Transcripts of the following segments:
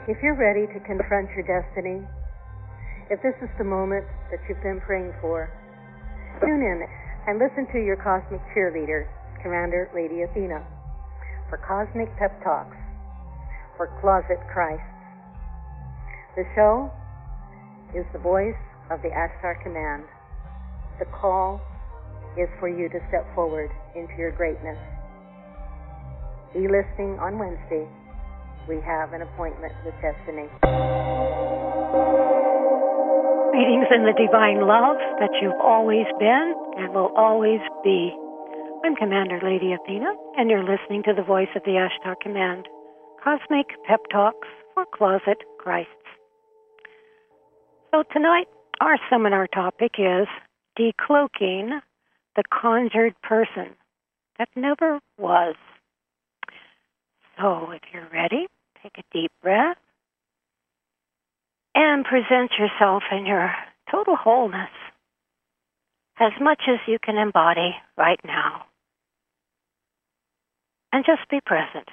If you're ready to confront your destiny, if this is the moment that you've been praying for, tune in and listen to your cosmic cheerleader, Commander Lady Athena, for Cosmic Pep Talks for Closet Christs. The show is the voice of the Ashtar Command. The call is for you to step forward into your greatness. Be listening on Wednesday. We have an appointment with destiny. Greetings in the divine love that you've always been and will always be. I'm Commander Lady Athena, and you're listening to the voice of the Ashtar Command, Cosmic Pep Talks for Closet Christs. So tonight, our seminar topic is decloaking the conjured person that never was. So if you're ready, take a deep breath and present yourself in your total wholeness as much as you can embody right now. And just be present.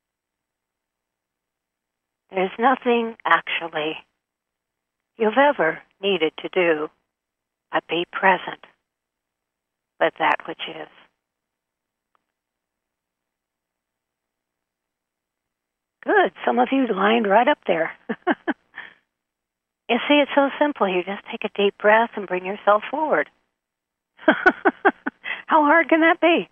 There's nothing actually you've ever needed to do but be present with that which is. Good. Some of you lined right up there. You see, it's so simple. You just take a deep breath and bring yourself forward. How hard can that be?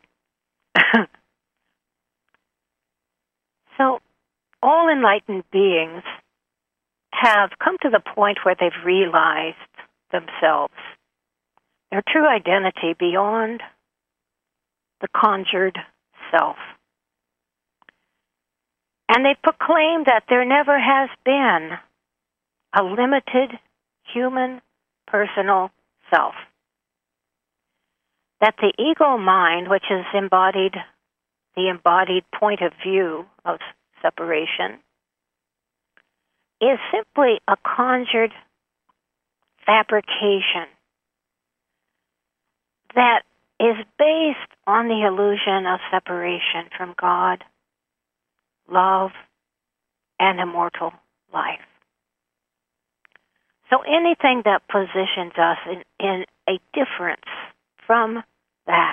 So, all enlightened beings have come to the point where they've realized themselves, their true identity beyond the conjured self. And they proclaim that there never has been a limited human personal self. That the ego mind, which is the embodied point of view of separation, is simply a conjured fabrication that is based on the illusion of separation from God, love, and immortal life. So anything that positions us in a difference from that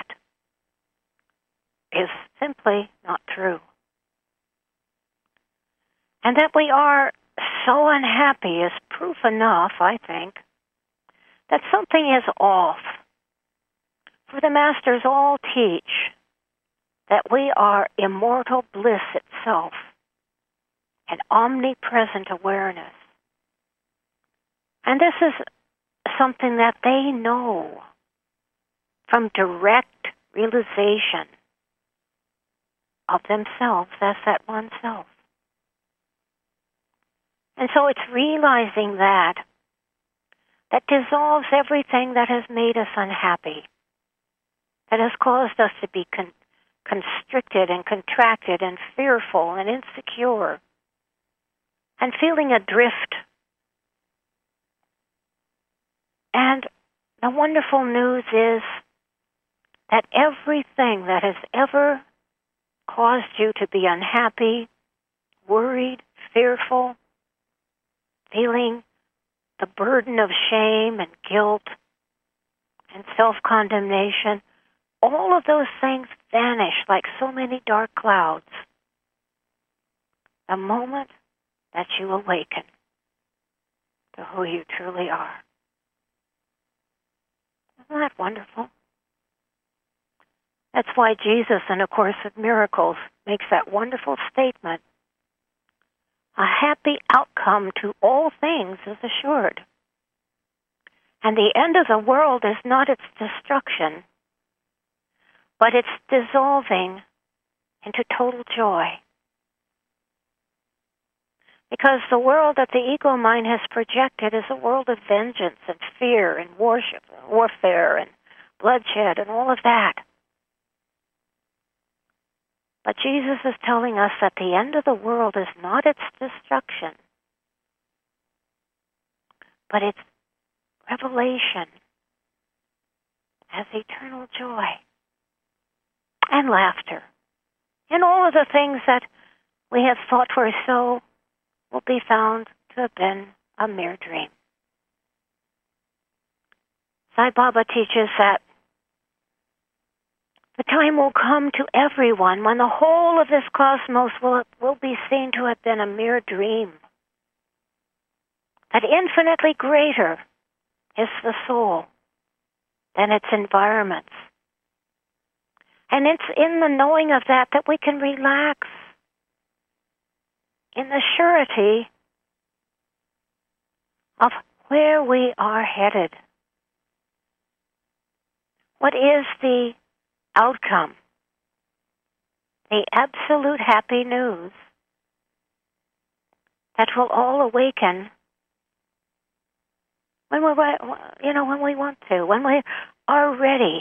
is simply not true. And that we are so unhappy is proof enough, I think, that something is off. For the Masters all teach that we are immortal bliss itself, an omnipresent awareness. And this is something that they know from direct realization of themselves as that one self. And so it's realizing that dissolves everything that has made us unhappy, that has caused us to be constricted and contracted and fearful and insecure and feeling adrift. And the wonderful news is that everything that has ever caused you to be unhappy, worried, fearful, feeling the burden of shame and guilt and self-condemnation, all of those things vanish like so many dark clouds the moment that you awaken to who you truly are. Isn't that wonderful? That's why Jesus in A Course in Miracles makes that wonderful statement. A happy outcome to all things is assured. And the end of the world is not its destruction, but its dissolving into total joy. Because the world that the ego mind has projected is a world of vengeance and fear and warfare and bloodshed and all of that. But Jesus is telling us that the end of the world is not its destruction, but its revelation as eternal joy and laughter and all of the things that we have thought were so will be found to have been a mere dream. Sai Baba teaches that the time will come to everyone when the whole of this cosmos will be seen to have been a mere dream. That infinitely greater is the soul than its environments. And it's in the knowing of that we can relax in the surety of where we are headed. What is the outcome? The absolute happy news that will all awaken when we want to, when we are ready.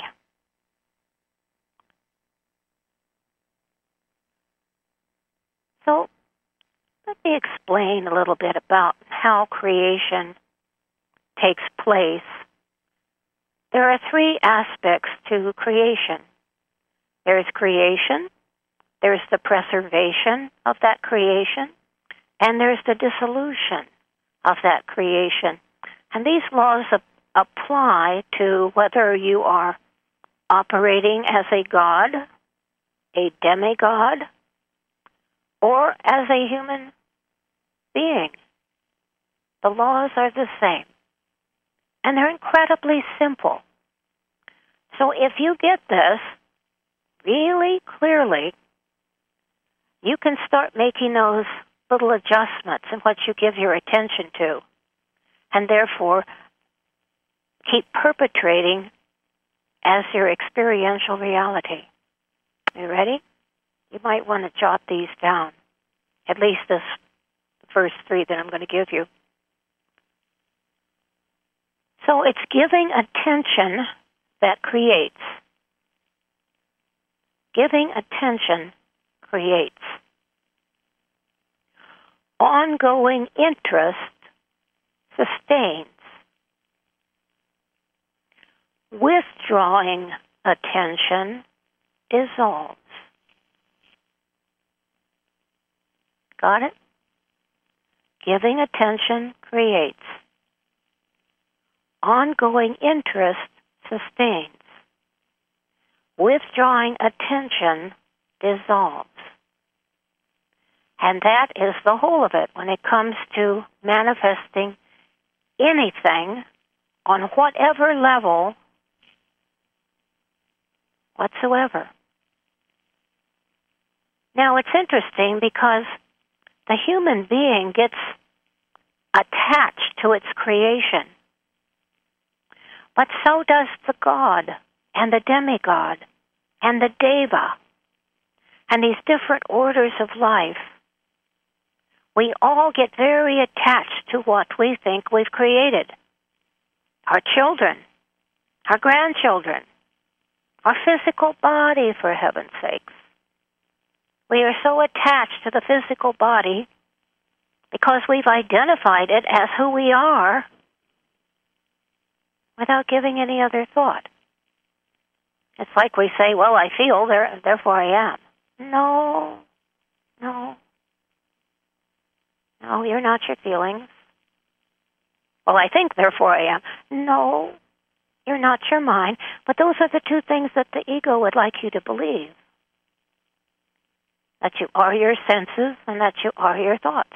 So let me explain a little bit about how creation takes place. There are three aspects to creation. There's creation, there's the preservation of that creation, and there's the dissolution of that creation. And these laws apply to whether you are operating as a god, a demigod, or as a human being. The laws are the same. And they're incredibly simple. So if you get this really clearly, you can start making those little adjustments in what you give your attention to, and therefore keep perpetrating as your experiential reality. You ready? You might want to jot these down, at least the first three that I'm going to give you. So it's giving attention that creates. Giving attention creates. Ongoing interest sustains. Withdrawing attention dissolves. Got it? Giving attention creates. Ongoing interest sustains. Withdrawing attention dissolves. And that is the whole of it when it comes to manifesting anything on whatever level whatsoever. Now, it's interesting because the human being gets attached to its creation. But so does the god and the demigod and the deva and these different orders of life. We all get very attached to what we think we've created. Our children, our grandchildren, our physical body, for heaven's sakes. We are so attached to the physical body because we've identified it as who we are without giving any other thought. It's like we say, well, I feel, therefore I am. No, you're not your feelings. Well, I think, therefore I am. No, you're not your mind. But those are the two things that the ego would like you to believe. That you are your senses and that you are your thoughts.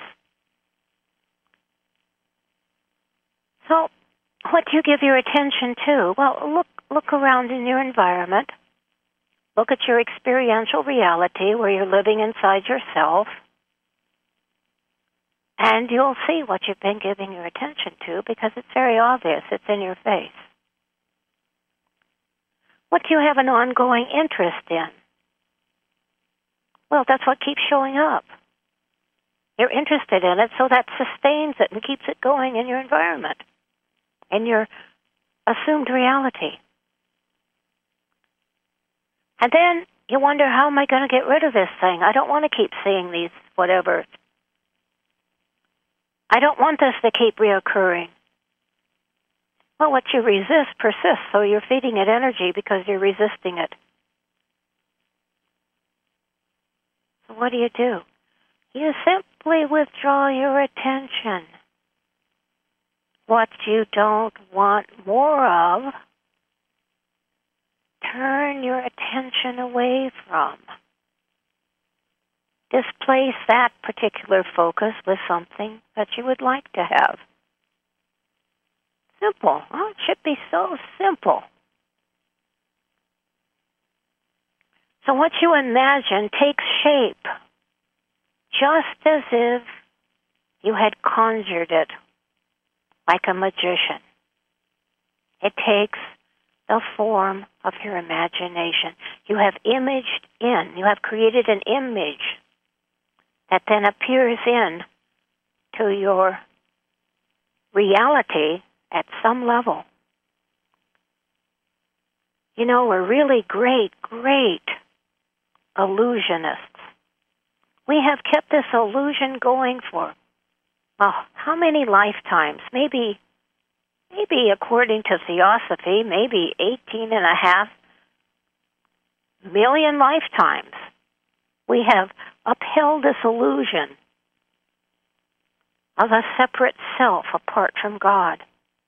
So, what do you give your attention to? Well, look around in your environment. Look at your experiential reality where you're living inside yourself. And you'll see what you've been giving your attention to because it's very obvious. It's in your face. What do you have an ongoing interest in? Well, that's what keeps showing up. You're interested in it, so that sustains it and keeps it going in your environment, in your assumed reality. And then you wonder, how am I going to get rid of this thing? I don't want to keep seeing these whatever. I don't want this to keep reoccurring. Well, what you resist persists, so you're feeding it energy because you're resisting it. So what do? You simply withdraw your attention. What you don't want more of, turn your attention away from. Displace that particular focus with something that you would like to have. Simple. Oh, it should be so simple. So what you imagine takes shape, just as if you had conjured it, like a magician. It takes the form of your imagination. You have you have created an image that then appears in to your reality at some level. You know, we're really great illusionists. We have kept this illusion going for, well, how many lifetimes? Maybe according to Theosophy, maybe 18.5 million lifetimes. We have upheld this illusion of a separate self apart from God.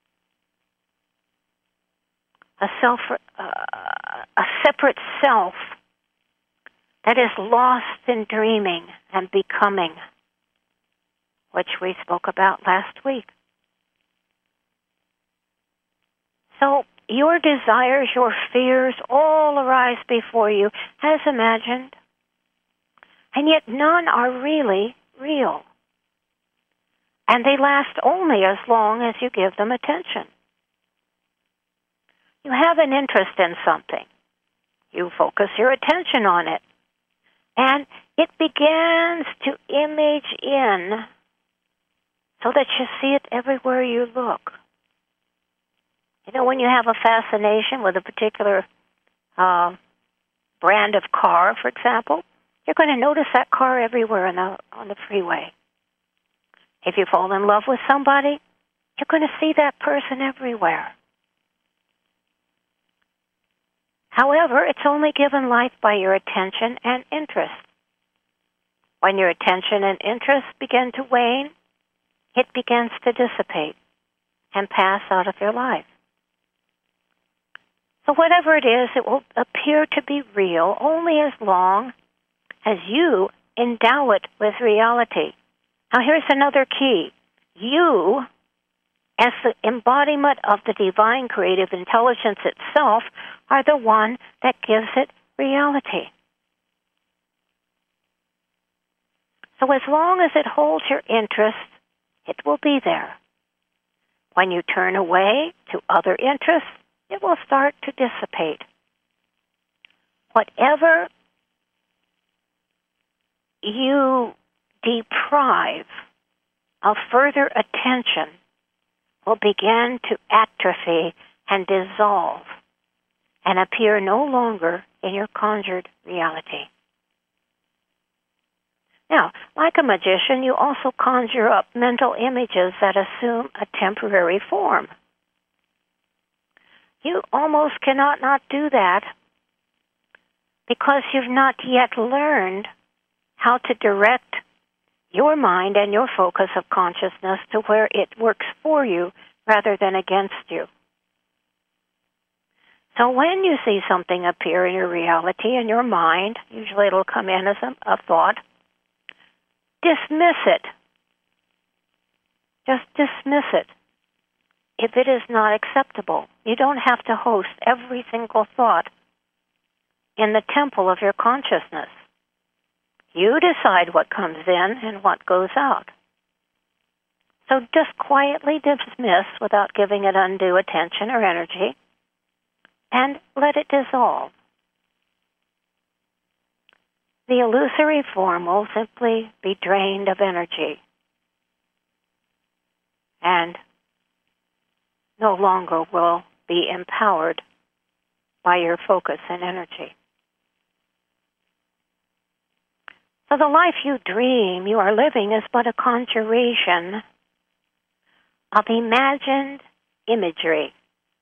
A separate self that is lost in dreaming and becoming, which we spoke about last week. So your desires, your fears all arise before you as imagined, and yet none are really real. And they last only as long as you give them attention. You have an interest in something. You focus your attention on it. And it begins to image in so that you see it everywhere you look. You know, when you have a fascination with a particular brand of car, for example, you're going to notice that car everywhere on the freeway. If you fall in love with somebody, you're going to see that person everywhere. However, it's only given life by your attention and interest. When your attention and interest begin to wane, it begins to dissipate and pass out of your life. So whatever it is, it will appear to be real only as long as you endow it with reality. Now here's another key. You, as the embodiment of the divine creative intelligence itself, are the one that gives it reality. So as long as it holds your interest, it will be there. When you turn away to other interests, it will start to dissipate. Whatever you deprive of further attention will begin to atrophy and dissolve and appear no longer in your conjured reality. Now, like a magician, you also conjure up mental images that assume a temporary form. You almost cannot not do that because you've not yet learned how to direct your mind and your focus of consciousness to where it works for you rather than against you. So when you see something appear in your reality, in your mind, usually it'll come in as a thought, dismiss it. Just dismiss it. If it is not acceptable, you don't have to host every single thought in the temple of your consciousness. You decide what comes in and what goes out. So just quietly dismiss without giving it undue attention or energy, and let it dissolve. The illusory form will simply be drained of energy and no longer will be empowered by your focus and energy. So the life you dream you are living is but a conjuration of imagined imagery.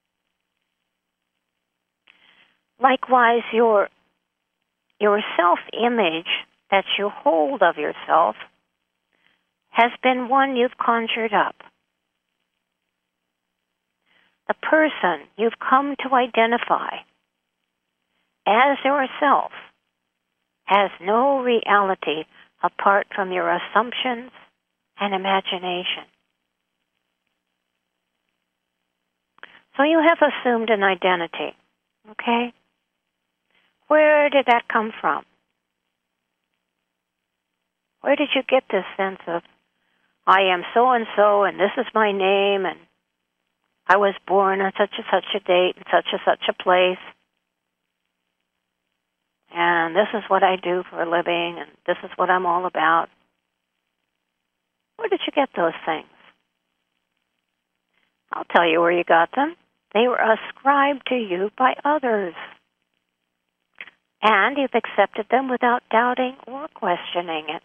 Likewise, your self-image that you hold of yourself has been one you've conjured up. The person you've come to identify as yourself has no reality apart from your assumptions and imagination. So you have assumed an identity, okay? Where did that come from? Where did you get this sense of, I am so-and-so, and this is my name, and I was born on such and such a date, in such and such a place, and this is what I do for a living, and this is what I'm all about? Where did you get those things? I'll tell you where you got them. They were ascribed to you by others. And you've accepted them without doubting or questioning it.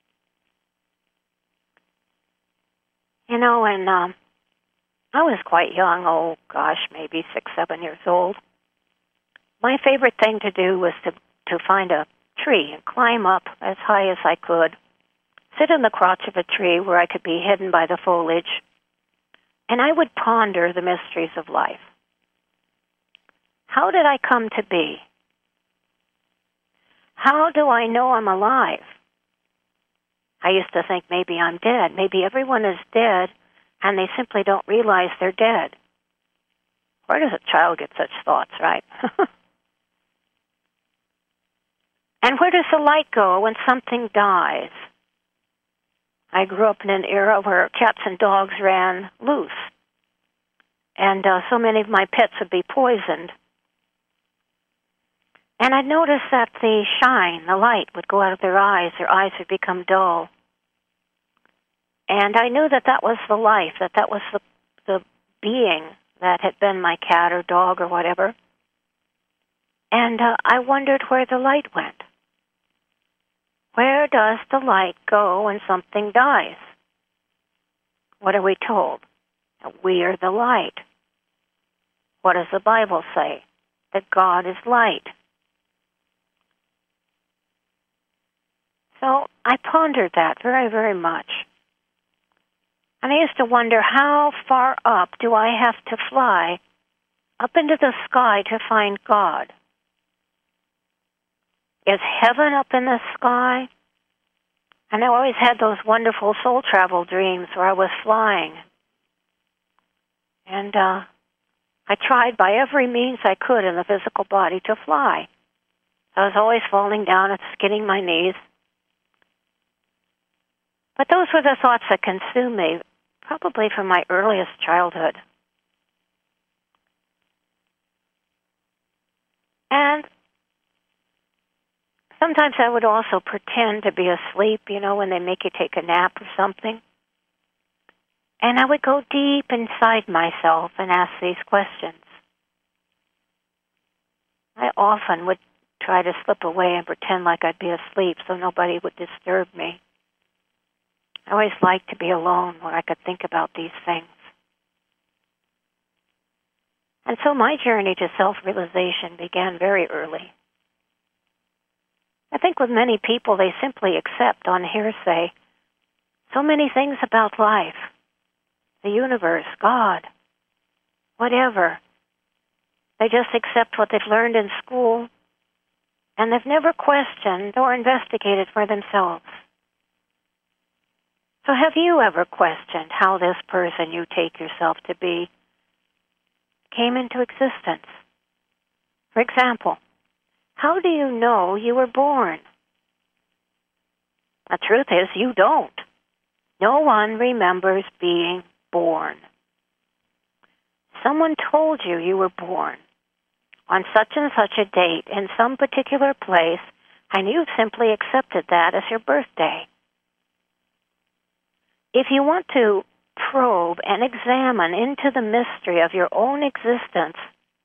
You know, when I was quite young, maybe 6, 7 years old, my favorite thing to do was to find a tree and climb up as high as I could, sit in the crotch of a tree where I could be hidden by the foliage, and I would ponder the mysteries of life. How did I come to be? How do I know I'm alive? I used to think maybe I'm dead. Maybe everyone is dead, and they simply don't realize they're dead. Where does a child get such thoughts, right? And where does the light go when something dies? I grew up in an era where cats and dogs ran loose, and so many of my pets would be poisoned. And I'd noticed that the shine, the light, would go out of their eyes would become dull. And I knew that that was the life, that was the being that had been my cat or dog or whatever. And I wondered where the light went. Where does the light go when something dies? What are we told? That we are the light. What does the Bible say? That God is light. So I pondered that very, very much. And I used to wonder, how far up do I have to fly up into the sky to find God? Is heaven up in the sky? And I always had those wonderful soul travel dreams where I was flying. And I tried by every means I could in the physical body to fly. I was always falling down and skinning my knees. But those were the thoughts that consumed me, probably from my earliest childhood. And sometimes I would also pretend to be asleep, when they make you take a nap or something. And I would go deep inside myself and ask these questions. I often would try to slip away and pretend like I'd be asleep so nobody would disturb me. I always liked to be alone where I could think about these things. And so my journey to self-realization began very early. I think with many people, they simply accept on hearsay so many things about life, the universe, God, whatever. They just accept what they've learned in school, and they've never questioned or investigated for themselves. So have you ever questioned how this person you take yourself to be came into existence? For example, how do you know you were born? The truth is, you don't. No one remembers being born. Someone told you you were born on such and such a date in some particular place, and you've simply accepted that as your birthday. If you want to probe and examine into the mystery of your own existence,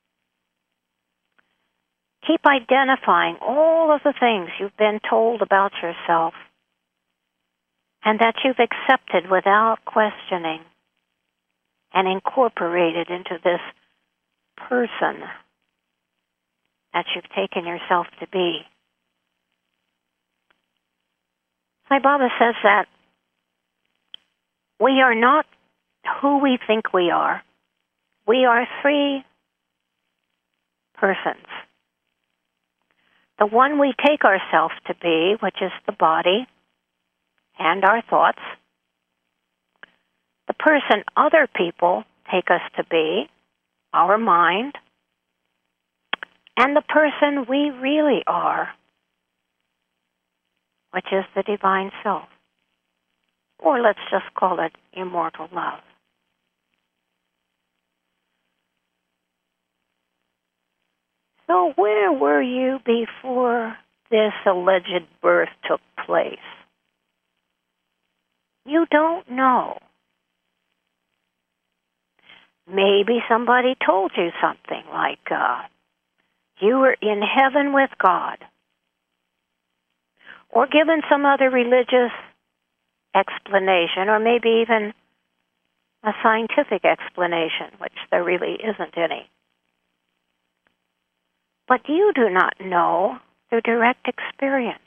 keep identifying all of the things you've been told about yourself and that you've accepted without questioning and incorporated into this person that you've taken yourself to be. Sai Baba says that we are not who we think we are. We are three persons. The one we take ourselves to be, which is the body and our thoughts. The person other people take us to be, our mind. And the person we really are, which is the divine self. Or let's just call it immortal love. So where were you before this alleged birth took place? You don't know. Maybe somebody told you something like, you were in heaven with God. Or given some other religious explanation, or maybe even a scientific explanation, which there really isn't any. But you do not know through direct experience.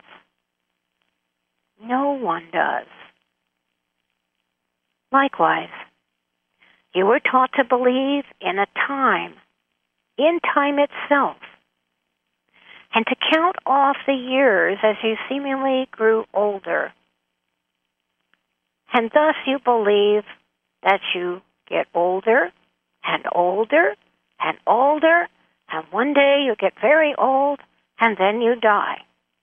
No one does. Likewise, you were taught to believe in time itself, and to count off the years as you seemingly grew older. And thus you believe that you get older and older and older, and one day you get very old, and then you die.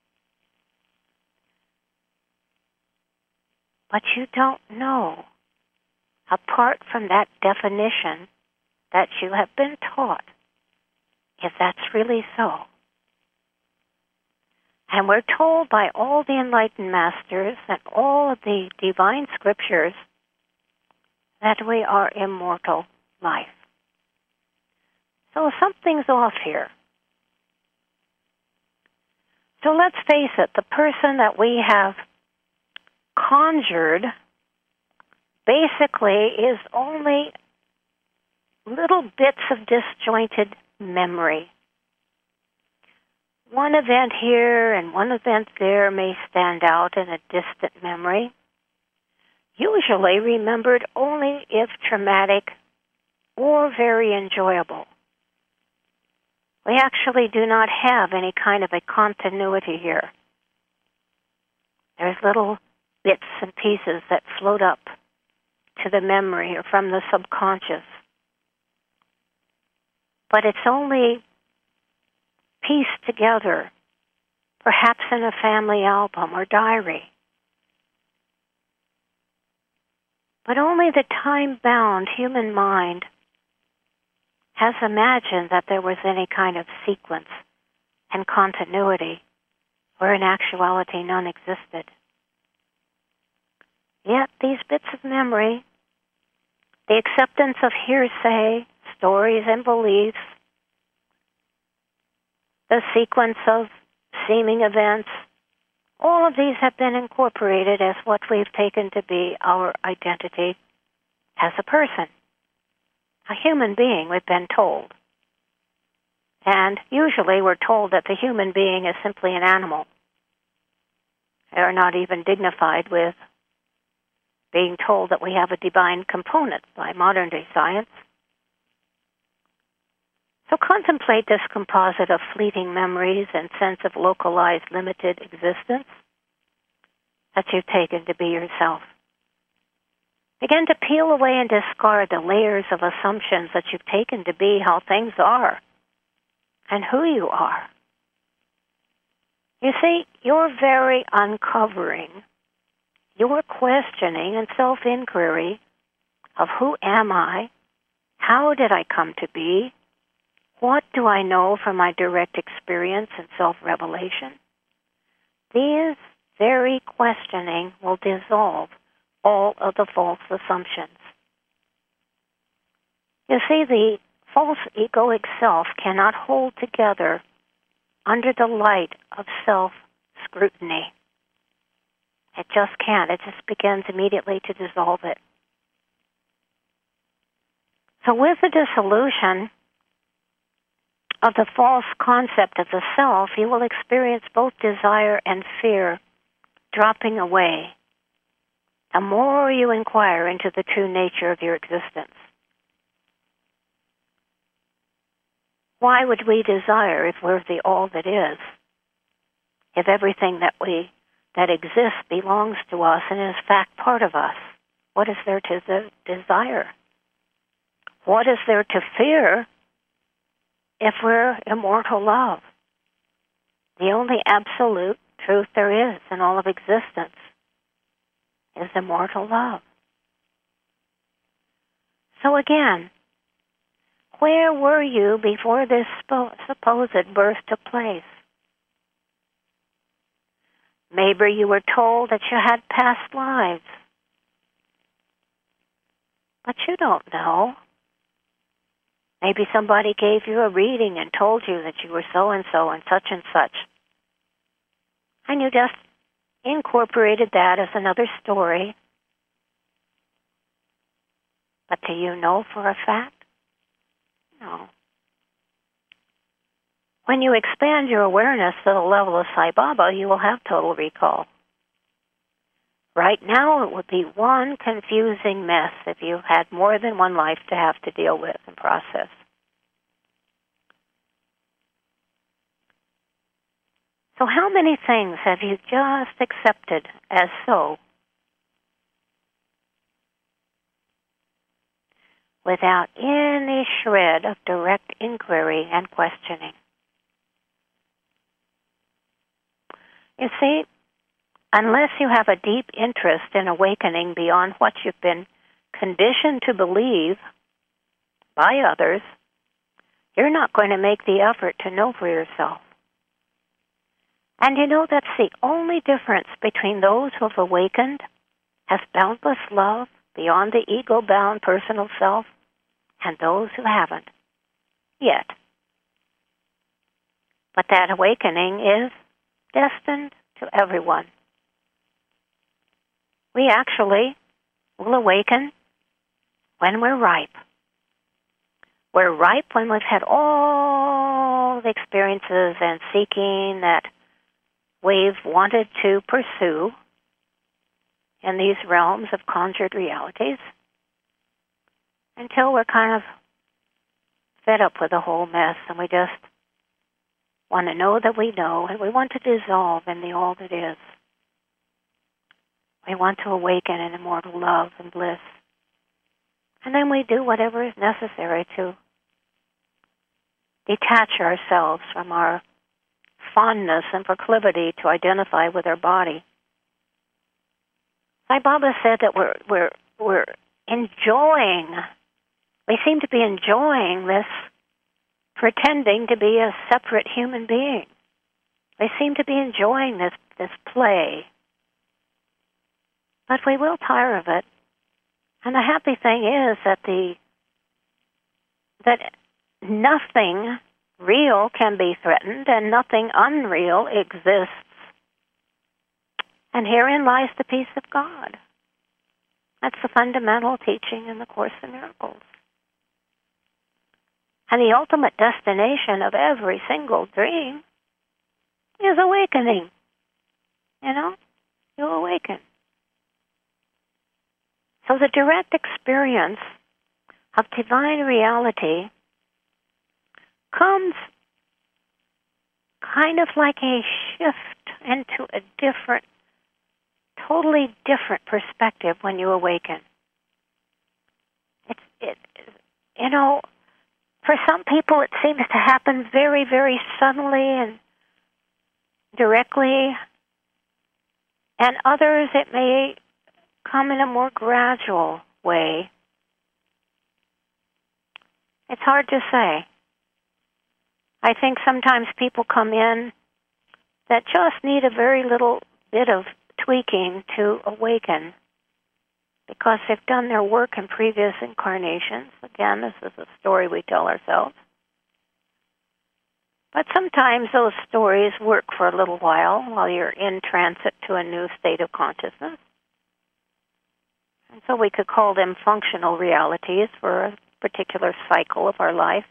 But you don't know, apart from that definition that you have been taught, if that's really so. And we're told by all the enlightened masters and all of the divine scriptures that we are immortal life. So something's off here. So let's face it, the person that we have conjured basically is only little bits of disjointed memory. One event here and one event there may stand out in a distant memory, usually remembered only if traumatic or very enjoyable. We actually do not have any kind of a continuity here. There's little bits and pieces that float up to the memory or from the subconscious. But it's only pieced together, perhaps in a family album or diary. But only the time-bound human mind has imagined that there was any kind of sequence and continuity, where in actuality none existed. Yet these bits of memory, the acceptance of hearsay, stories and beliefs, the sequence of seeming events, all of these have been incorporated as what we've taken to be our identity as a person. A human being, we've been told. And usually we're told that the human being is simply an animal. They're not even dignified with being told that we have a divine component by modern-day science. So contemplate this composite of fleeting memories and sense of localized, limited existence that you've taken to be yourself. Begin to peel away and discard the layers of assumptions that you've taken to be how things are and who you are. You see, your very uncovering, your questioning and self-inquiry of who am I, how did I come to be, what do I know from my direct experience and self-revelation? These very questioning will dissolve all of the false assumptions. You see, the false egoic self cannot hold together under the light of self-scrutiny. It just can't. It just begins immediately to dissolve it. So with the dissolution of the false concept of the self, you will experience both desire and fear dropping away. the more you inquire into the true nature of your existence. Why would we desire if we're the all that is? If everything that exists belongs to us and is in fact part of us, what is there to desire? What is there to fear if we're immortal love? The only absolute truth there is in all of existence is immortal love. So again, where were you before this supposed birth took place? Maybe you were told that you had past lives, but you don't know. Maybe somebody gave you a reading and told you that you were so-and-so and such, and you just incorporated that as another story. But do you know for a fact? No. When you expand your awareness to the level of Sai Baba, you will have total recall. Right now, it would be one confusing mess if you had more than one life to have to deal with and process. So how many things have you just accepted as so, without any shred of direct inquiry and questioning? You see, unless you have a deep interest in awakening beyond what you've been conditioned to believe by others, you're not going to make the effort to know for yourself. And you know, that's the only difference between those who have awakened, have boundless love beyond the ego-bound personal self, and those who haven't yet. But that awakening is destined to everyone. We actually will awaken when we're ripe. We're ripe when we've had all the experiences and seeking that we've wanted to pursue in these realms of conjured realities, until we're kind of fed up with the whole mess and we just want to know that we know, and we want to dissolve in the all that is. We want to awaken in immortal love and bliss. And then we do whatever is necessary to detach ourselves from our fondness and proclivity to identify with our body. Sai Baba said that we're enjoying, we seem to be enjoying this pretending to be a separate human being. We seem to be enjoying this play. But we will tire of it. And the happy thing is that nothing real can be threatened and nothing unreal exists. And herein lies the peace of God. That's the fundamental teaching in the Course in Miracles. And the ultimate destination of every single dream is awakening. You know, you awaken. So the direct experience of divine reality comes kind of like a shift into a different, totally different perspective when you awaken. You know, for some people it seems to happen very, very suddenly and directly, and others it may come in a more gradual way. It's hard to say. I think sometimes people come in that just need a very little bit of tweaking to awaken because they've done their work in previous incarnations. Again, this is a story we tell ourselves. But sometimes those stories work for a little while you're in transit to a new state of consciousness. And so we could call them functional realities for a particular cycle of our life,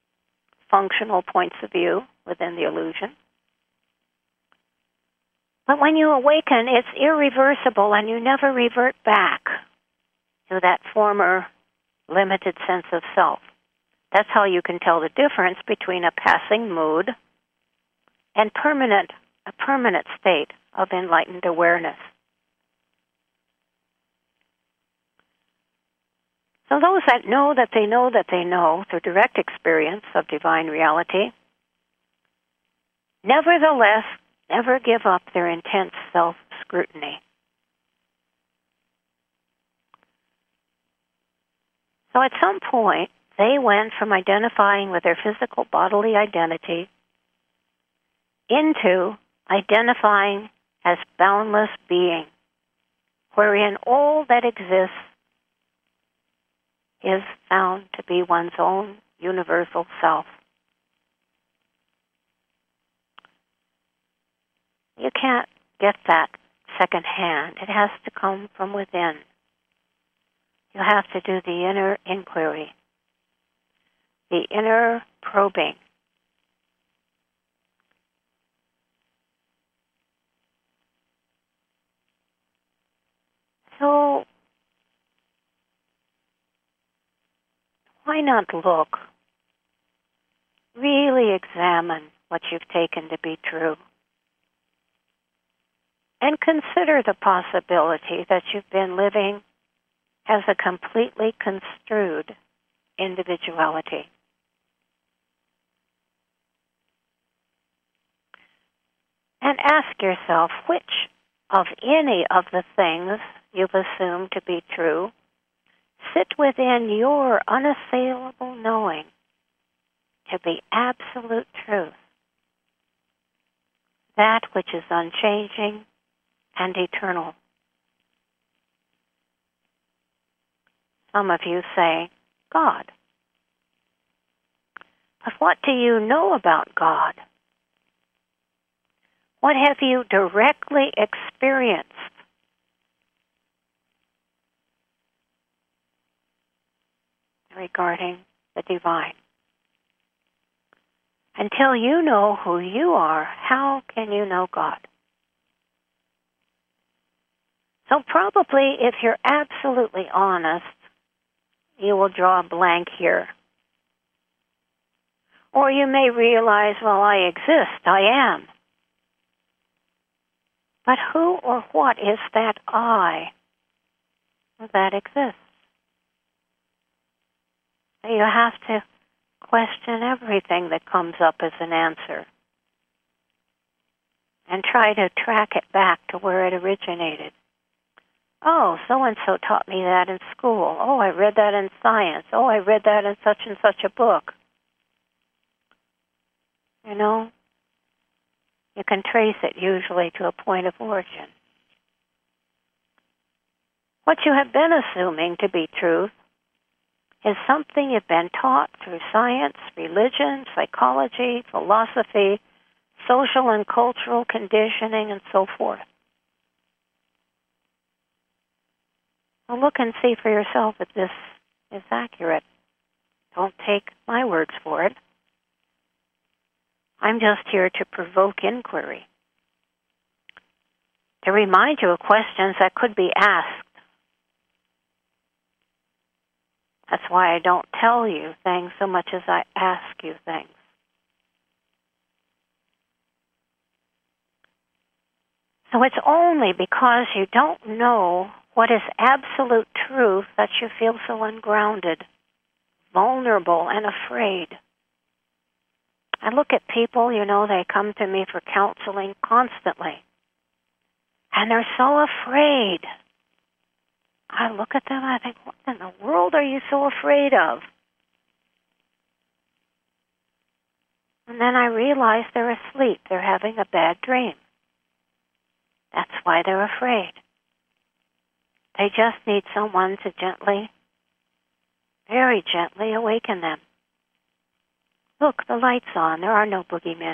functional points of view within the illusion. But when you awaken, it's irreversible, and you never revert back to that former limited sense of self. That's how you can tell the difference between a passing mood and a permanent state of enlightened awareness. So those that know that they know that they know through direct experience of divine reality, nevertheless, never give up their intense self-scrutiny. So at some point, they went from identifying with their physical bodily identity into identifying as boundless being, wherein all that exists is found to be one's own universal self. You can't get that secondhand. It has to come from within. You have to do the inner inquiry, the inner probing. So, why not look? Really examine what you've taken to be true. And consider the possibility that you've been living as a completely construed individuality. And ask yourself which of any of the things you've assumed to be true sit within your unassailable knowing to be absolute truth, that which is unchanging and eternal. Some of you say, God. But what do you know about God? What have you directly experienced? Regarding the divine. Until you know who you are, how can you know God? So probably, if you're absolutely honest, you will draw a blank here. Or you may realize, well, I exist, I am. But who or what is that I that exists? You have to question everything that comes up as an answer and try to track it back to where it originated. Oh, so-and-so taught me that in school. Oh, I read that in science. Oh, I read that in such and such a book. You know, you can trace it usually to a point of origin. What you have been assuming to be truth is something you've been taught through science, religion, psychology, philosophy, social and cultural conditioning, and so forth. Well, look and see for yourself if this is accurate. Don't take my words for it. I'm just here to provoke inquiry, to remind you of questions that could be asked. That's why I don't tell you things so much as I ask you things. So it's only because you don't know what is absolute truth that you feel so ungrounded, vulnerable, and afraid. I look at people, they come to me for counseling constantly, and they're so afraid. I look at them and I think, what in the world are you so afraid of? And then I realize they're asleep. They're having a bad dream. That's why they're afraid. They just need someone to gently, very gently awaken them. Look, the light's on. There are no boogeymen.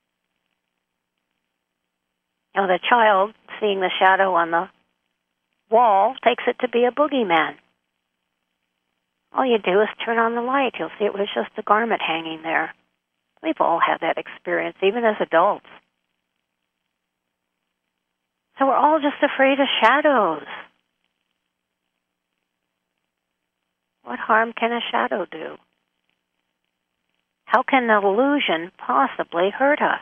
The child, seeing the shadow on the wall, takes it to be a boogeyman. All you do is turn on the light. You'll see it was just a garment hanging there. We've all had that experience, even as adults. So we're all just afraid of shadows. What harm can a shadow do? How can an illusion possibly hurt us?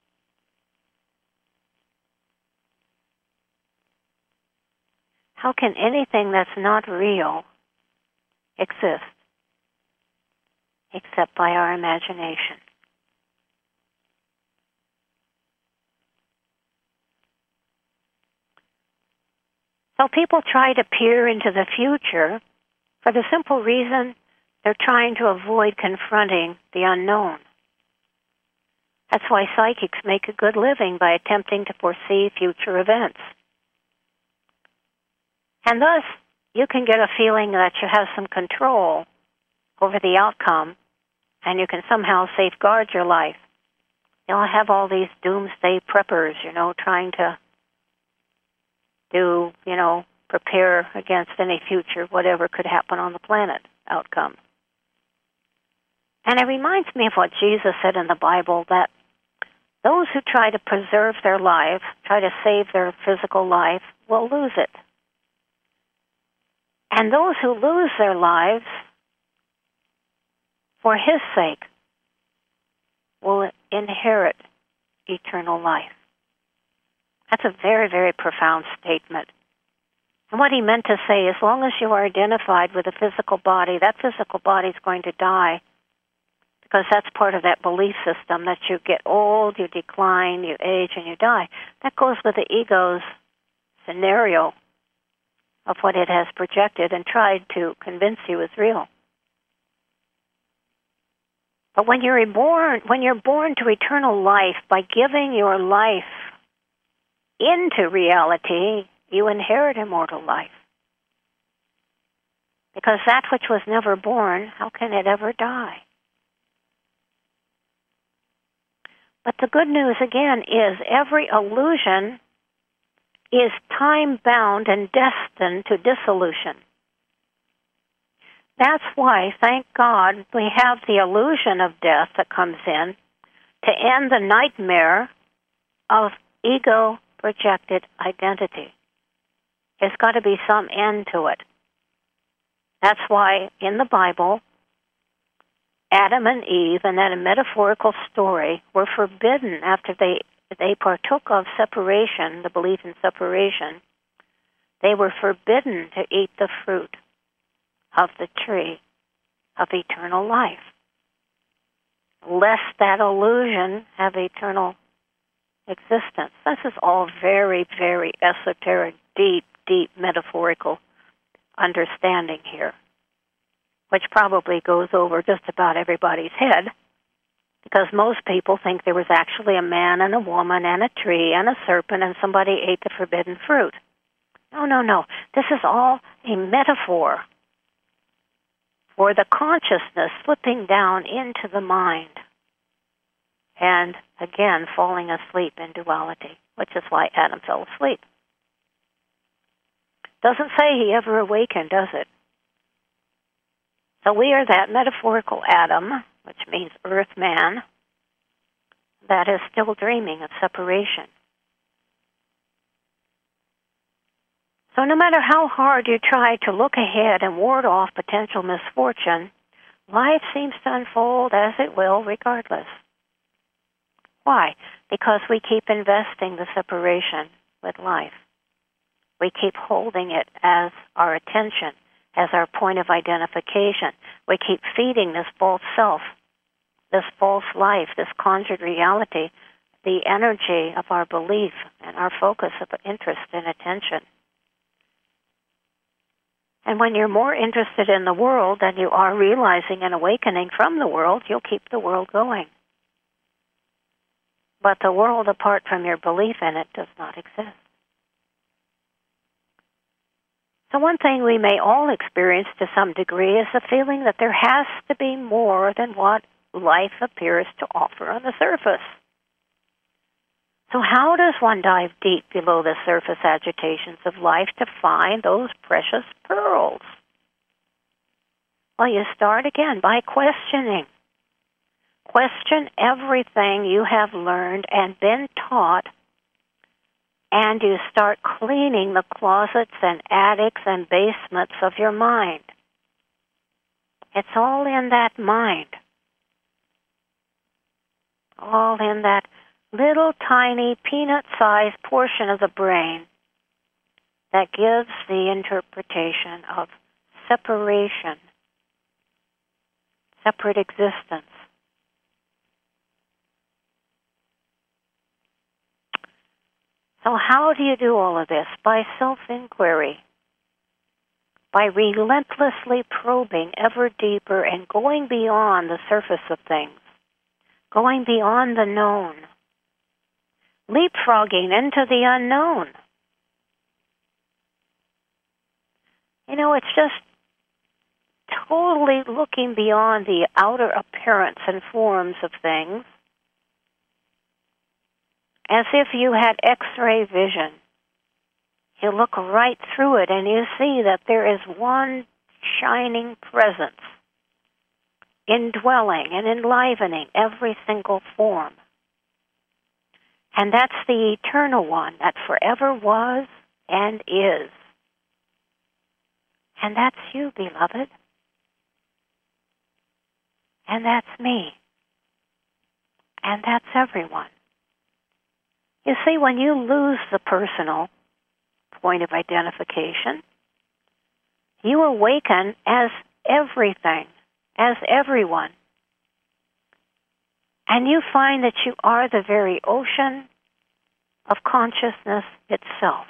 How can anything that's not real exist except by our imagination? So people try to peer into the future for the simple reason they're trying to avoid confronting the unknown. That's why psychics make a good living by attempting to foresee future events. And thus, you can get a feeling that you have some control over the outcome, and you can somehow safeguard your life. You'll have all these doomsday preppers, trying to prepare against any future, whatever could happen on the planet outcome. And it reminds me of what Jesus said in the Bible, that those who try to preserve their life, try to save their physical life, will lose it. And those who lose their lives for His sake will inherit eternal life. That's a very, very profound statement. And what He meant to say, as long as you are identified with a physical body, that physical body is going to die, because that's part of that belief system, that you get old, you decline, you age, and you die. That goes with the ego's scenario of what it has projected and tried to convince you is real. But when you're born to eternal life, by giving your life into reality, you inherit immortal life. Because that which was never born, how can it ever die? But the good news, again, is every illusion is time-bound and destined to dissolution. That's why, thank God, we have the illusion of death that comes in to end the nightmare of ego-projected identity. There's got to be some end to it. That's why in the Bible, Adam and Eve, in that metaphorical story, were forbidden after they partook of separation, the belief in separation. They were forbidden to eat the fruit of the tree of eternal life, lest that illusion have eternal existence. This is all very, very esoteric, deep metaphorical understanding here, which probably goes over just about everybody's head, because most people think there was actually a man and a woman and a tree and a serpent and somebody ate the forbidden fruit. No. This is all a metaphor for the consciousness slipping down into the mind and, again, falling asleep in duality, which is why Adam fell asleep. Doesn't say he ever awakened, does it? So we are that metaphorical Adam, which means earth man, that is still dreaming of separation. So no matter how hard you try to look ahead and ward off potential misfortune, life seems to unfold as it will regardless. Why? Because we keep investing the separation with life. We keep holding it as our attention, as our point of identification. We keep feeding this false self, this false life, this conjured reality, the energy of our belief and our focus of interest and attention. And when you're more interested in the world than you are realizing and awakening from the world, you'll keep the world going. But the world apart from your belief in it does not exist. So one thing we may all experience to some degree is the feeling that there has to be more than what life appears to offer on the surface. So how does one dive deep below the surface agitations of life to find those precious pearls? Well, you start again by questioning. Question everything you have learned and been taught and you start cleaning the closets and attics and basements of your mind. It's all in that mind. All in that little tiny peanut-sized portion of the brain that gives the interpretation of separation, separate existence. So how do you do all of this? By self-inquiry, by relentlessly probing ever deeper and going beyond the surface of things, going beyond the known, leapfrogging into the unknown. You know, it's just totally looking beyond the outer appearance and forms of things, as if you had X-ray vision. You look right through it and you see that there is one shining presence, indwelling and enlivening every single form. And that's the eternal one that forever was and is. And that's you, beloved. And that's me. And that's everyone. You see, when you lose the personal point of identification, you awaken as everything, as everyone. And you find that you are the very ocean of consciousness itself.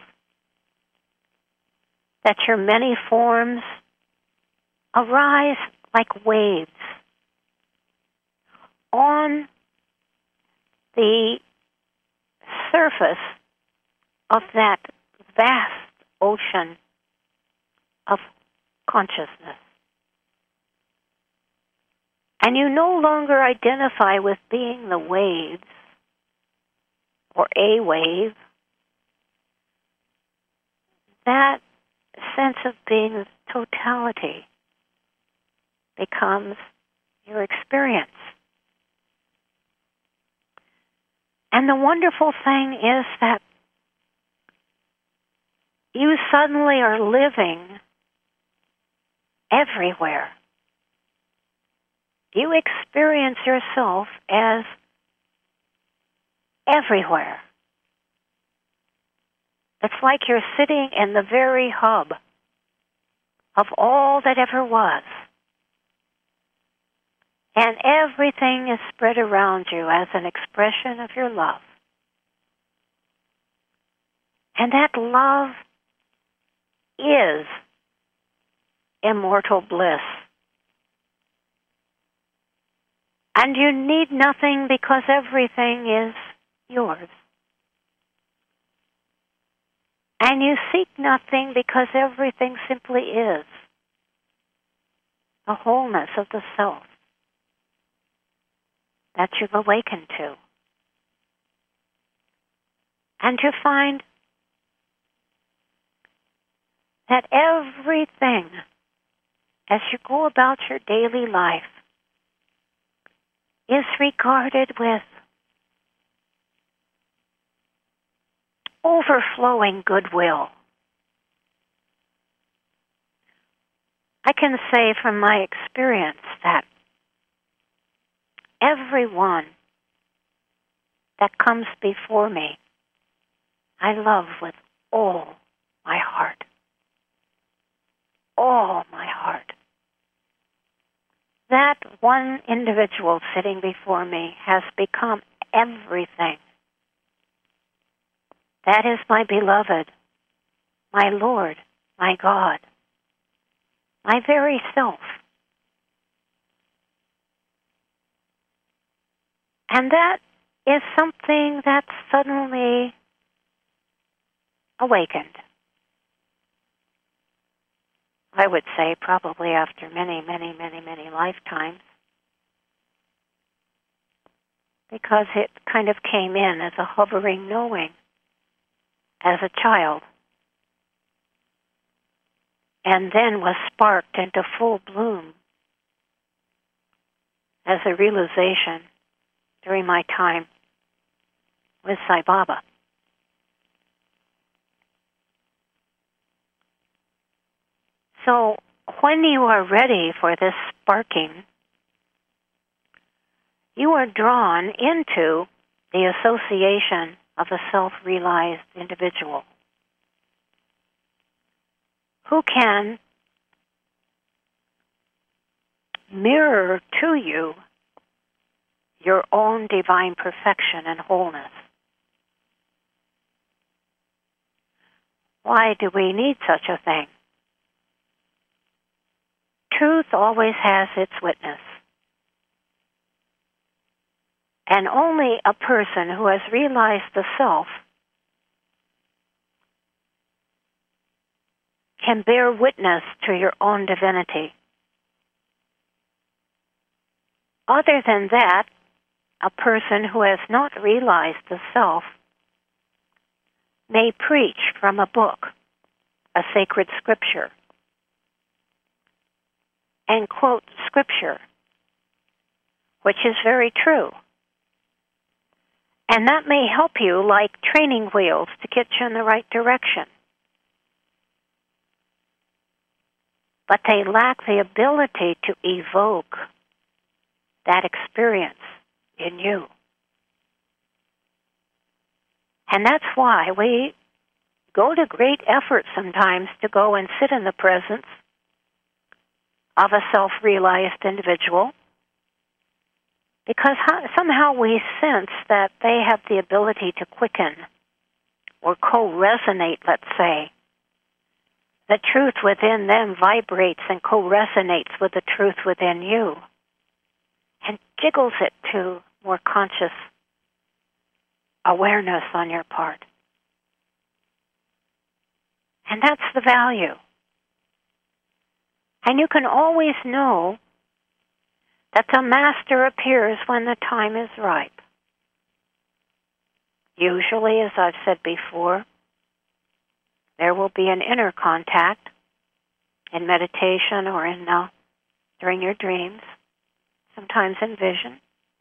That your many forms arise like waves on the surface of that vast ocean of consciousness. And you no longer identify with being the waves or a wave. That sense of being totality becomes your experience. And the wonderful thing is that you suddenly are living everywhere. You experience yourself as everywhere. It's like you're sitting in the very hub of all that ever was. And everything is spread around you as an expression of your love. And that love is immortal bliss. And you need nothing because everything is yours. And you seek nothing because everything simply is the wholeness of the self that you've awakened to. And you find that everything, as you go about your daily life, is regarded with overflowing goodwill. I can say from my experience that everyone that comes before me, I love with all my heart. All my heart. That one individual sitting before me has become everything. That is my beloved, my Lord, my God, my very self. And that is something that suddenly awakened. I would say probably after many, many, many, many lifetimes, because it kind of came in as a hovering knowing as a child, and then was sparked into full bloom as a realization during my time with Sai Baba. So when you are ready for this sparking, you are drawn into the association of a self-realized individual who can mirror to you your own divine perfection and wholeness. Why do we need such a thing? Truth always has its witness. And only a person who has realized the self can bear witness to your own divinity. Other than that, a person who has not realized the self may preach from a book, a sacred scripture, and quote scripture, which is very true. And that may help you like training wheels to get you in the right direction. But they lack the ability to evoke that experience in you. And that's why we go to great effort sometimes to go and sit in the presence of a self-realized individual, because somehow we sense that they have the ability to quicken or co-resonate, let's say. The truth within them vibrates and co-resonates with the truth within you and jiggles it to more conscious awareness on your part. And that's the value. And you can always know that the master appears when the time is ripe. Usually, as I've said before, there will be an inner contact in meditation or in during your dreams, sometimes in vision.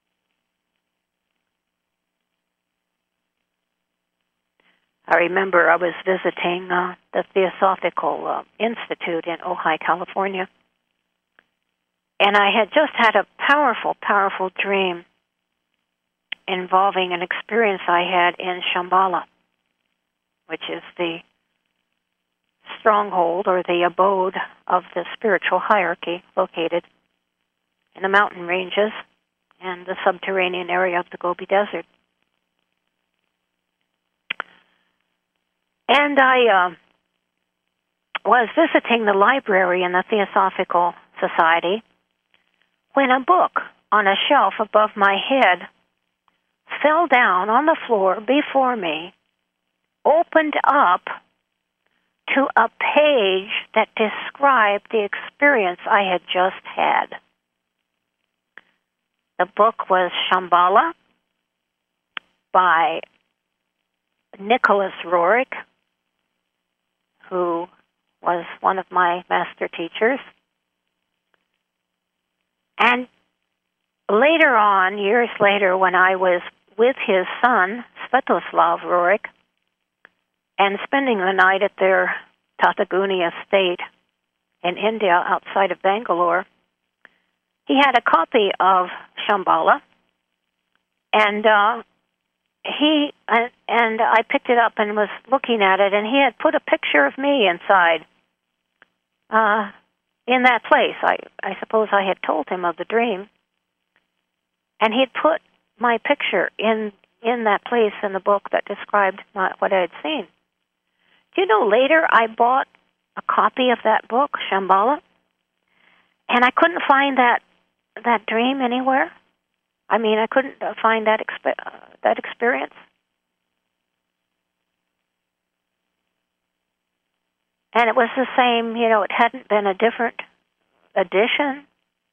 I remember I was visiting the Theosophical Institute in Ojai, California, and I had just had a powerful, powerful dream involving an experience I had in Shambhala, which is the stronghold or the abode of the spiritual hierarchy located in the mountain ranges and the subterranean area of the Gobi Desert. And I was visiting the library in the Theosophical Society when a book on a shelf above my head fell down on the floor before me, opened up to a page that described the experience I had just had. The book was Shambhala by Nicholas Roerich, who was one of my master teachers. And later on, years later, when I was with his son, Svetoslav Roerich, and spending the night at their Tataguni estate in India outside of Bangalore, he had a copy of Shambhala, and I picked it up and was looking at it, and he had put a picture of me inside in that place. I suppose I had told him of the dream, and he had put my picture in that place in the book that described what I had seen. Do you know, later I bought a copy of that book, Shambhala, and I couldn't find that dream anywhere. I mean, I couldn't find that experience. And it was the same, it hadn't been a different edition.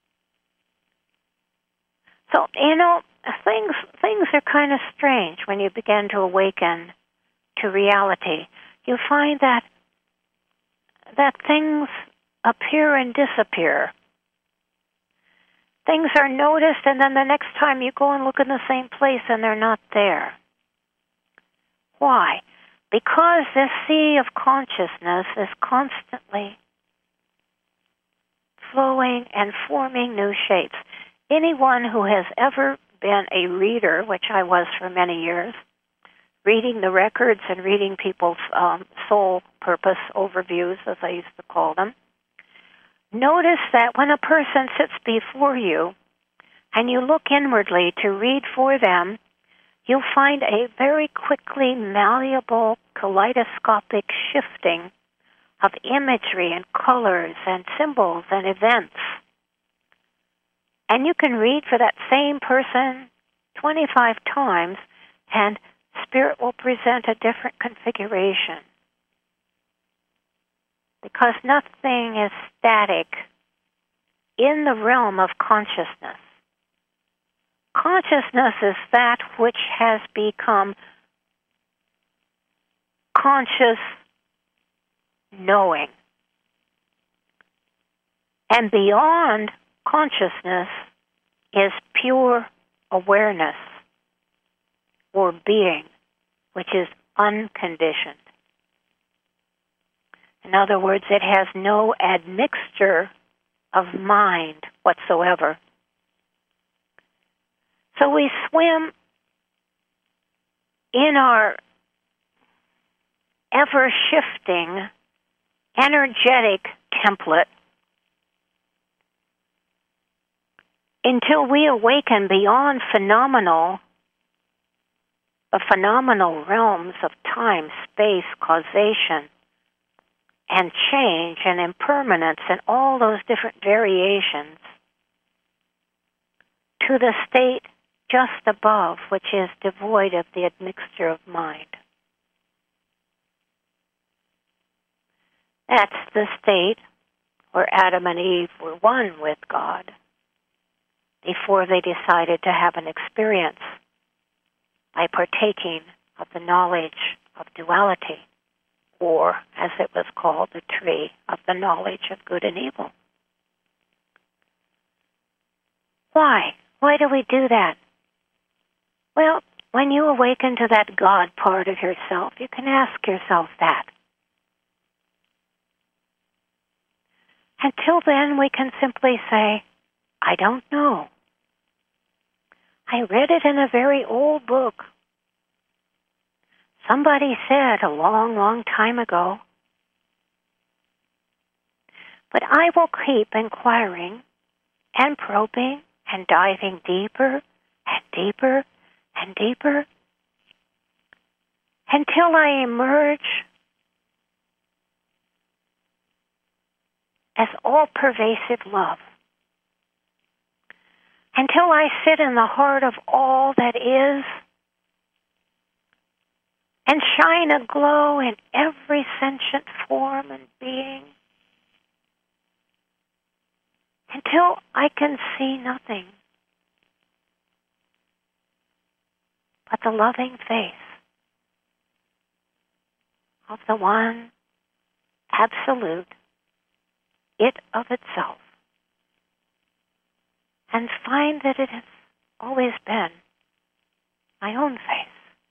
So, things are kind of strange when you begin to awaken to reality. You find that things appear and disappear. Things are noticed, and then the next time you go and look in the same place and they're not there. Why? Because this sea of consciousness is constantly flowing and forming new shapes. Anyone who has ever been a reader, which I was for many years, reading the records and reading people's soul purpose overviews, as I used to call them, notice that when a person sits before you and you look inwardly to read for them, you'll find a very quickly malleable, kaleidoscopic shifting of imagery and colors and symbols and events. And you can read for that same person 25 times, and Spirit will present a different configuration. Because nothing is static in the realm of consciousness. Consciousness is that which has become conscious knowing. And beyond consciousness is pure awareness or being, which is unconditioned. In other words, it has no admixture of mind whatsoever. So we swim in our ever-shifting, energetic template until we awaken beyond the phenomenal realms of time, space, causation, and change and impermanence and all those different variations to the state just above, which is devoid of the admixture of mind. That's the state where Adam and Eve were one with God before they decided to have an experience by partaking of the knowledge of duality, or, as it was called, the tree of the knowledge of good and evil. Why? Why do we do that? Well, when you awaken to that God part of yourself, you can ask yourself that. Until then, we can simply say, I don't know. I read it in a very old book. Somebody said a long, long time ago. But I will keep inquiring and probing and diving deeper and deeper and deeper until I emerge as all-pervasive love. Until I sit in the heart of all that is and shine a glow in every sentient form and being. Until I can see nothing but the loving face of the one absolute, it of itself, and find that it has always been my own face.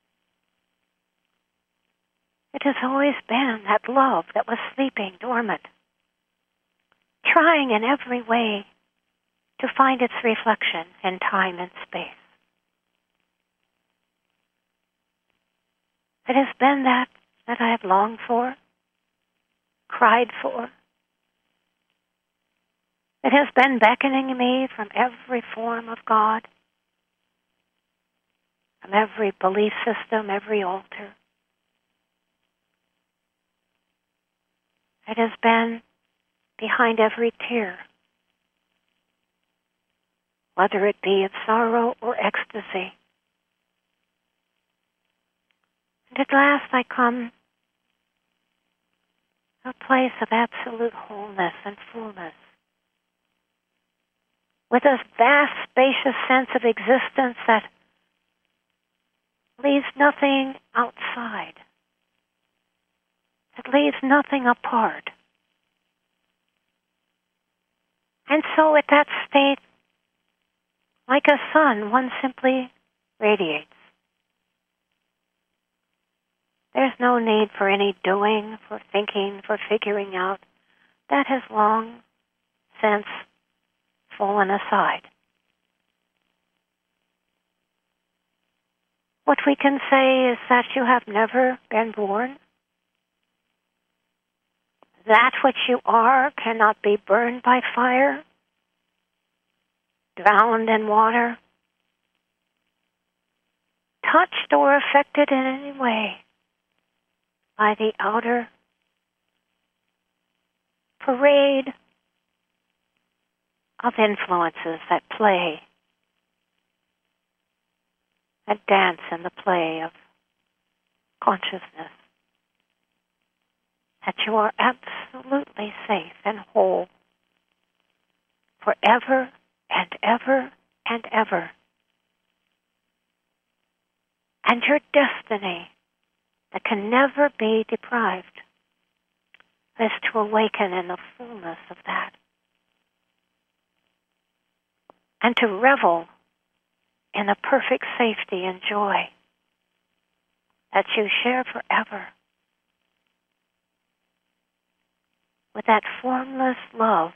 It has always been that love that was sleeping dormant, trying in every way to find its reflection in time and space. It has been that I have longed for, cried for. It has been beckoning me from every form of God, from every belief system, every altar. It has been behind every tear, whether it be of sorrow or ecstasy. And at last I come to a place of absolute wholeness and fullness, with a vast, spacious sense of existence that leaves nothing outside. It leaves nothing apart. And so at that state, like a sun, one simply radiates. There's no need for any doing, for thinking, for figuring out. That has long since fallen aside. What we can say is that you have never been born. That which you are cannot be burned by fire, drowned in water, touched or affected in any way by the outer parade of influences that play, that dance in the play of consciousness. That you are absolutely safe and whole forever and ever and ever. And your destiny that can never be deprived is to awaken in the fullness of that and to revel in the perfect safety and joy that you share forever with that formless love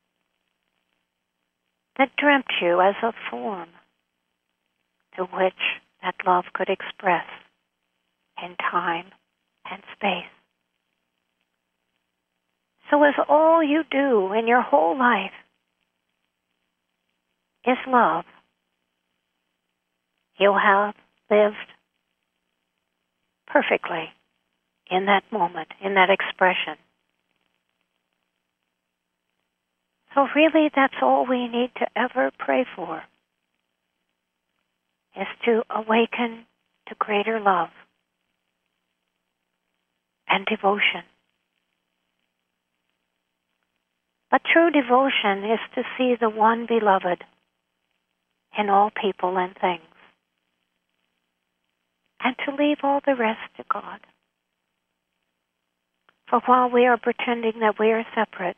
that dreamt you as a form to which that love could express in time and space. So if all you do in your whole life is love, you'll have lived perfectly in that moment, in that expression. So really, that's all we need to ever pray for, is to awaken to greater love and devotion. But true devotion is to see the one beloved in all people and things, and to leave all the rest to God. For while we are pretending that we are separate,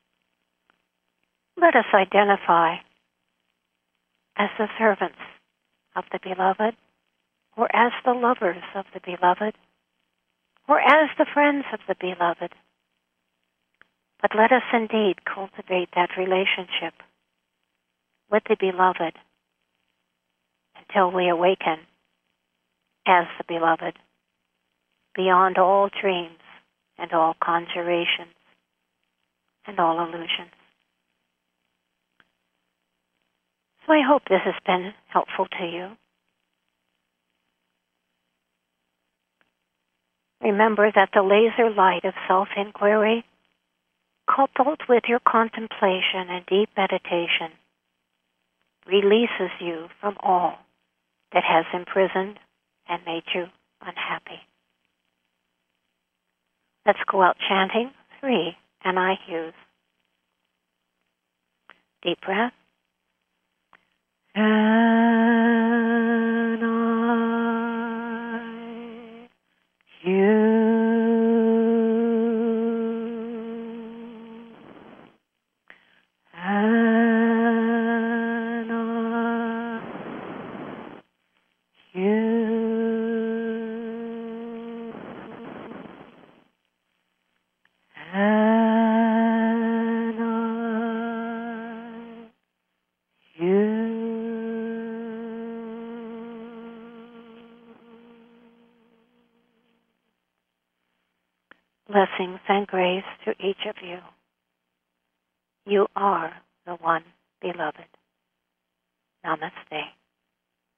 let us identify as the servants of the beloved, or as the lovers of the beloved, or as the friends of the beloved. But let us indeed cultivate that relationship with the beloved until we awaken as the beloved, beyond all dreams and all conjurations and all illusions. So I hope this has been helpful to you. Remember that the laser light of self-inquiry, coupled with your contemplation and deep meditation, releases you from all that has imprisoned and made you unhappy. Let's go out chanting 3 Anai Hughes. Deep breath. And I, you, and I, you, and I, you. Blessings and grace to each of you. You are the one beloved. Namaste.